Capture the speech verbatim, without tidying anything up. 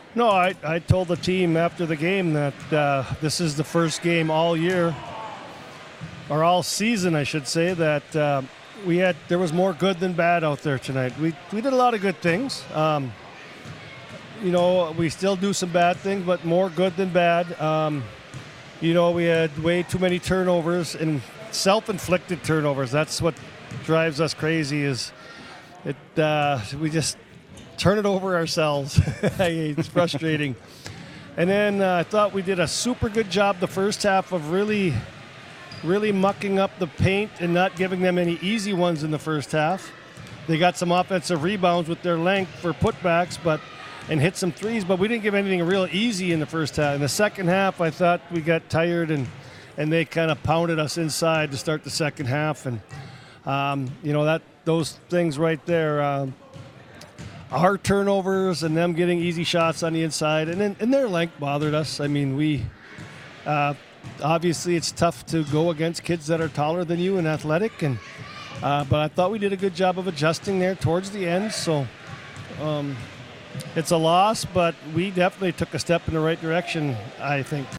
No, I, I told the team after the game that uh, this is the first game all year, or all season, I should say, that uh, we had there was more good than bad out there tonight. We we did a lot of good things. Um, you know, we still do some bad things, but more good than bad. Um, you know, we had way too many turnovers and self-inflicted turnovers. That's what drives us crazy. Is it? Uh, we just turn it over ourselves. It's frustrating. And then uh, I thought we did a super good job the first half of really, really mucking up the paint and not giving them any easy ones in the first half. They got some offensive rebounds with their length for putbacks, but and hit some threes, but we didn't give anything real easy in the first half. In the second half, I thought we got tired and and they kind of pounded us inside to start the second half. And um, you know that those things right there. Um, Our turnovers and them getting easy shots on the inside, and then and their length bothered us. I mean, we uh, obviously it's tough to go against kids that are taller than you and athletic, and uh, but I thought we did a good job of adjusting there towards the end. So um, it's a loss, but we definitely took a step in the right direction, I think.